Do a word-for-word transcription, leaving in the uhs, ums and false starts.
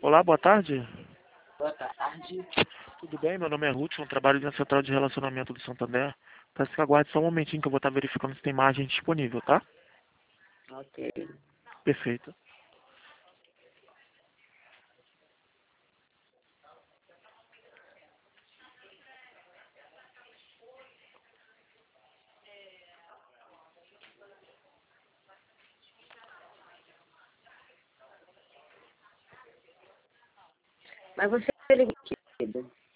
Olá, boa tarde. Boa tarde. Tudo bem? Meu nome é Ruth, eu trabalho na Central de Relacionamento do Santander. Peço que aguarde só um momentinho que eu vou estar verificando se tem imagem disponível, tá? Ok. Perfeito. Mas você ligou aqui.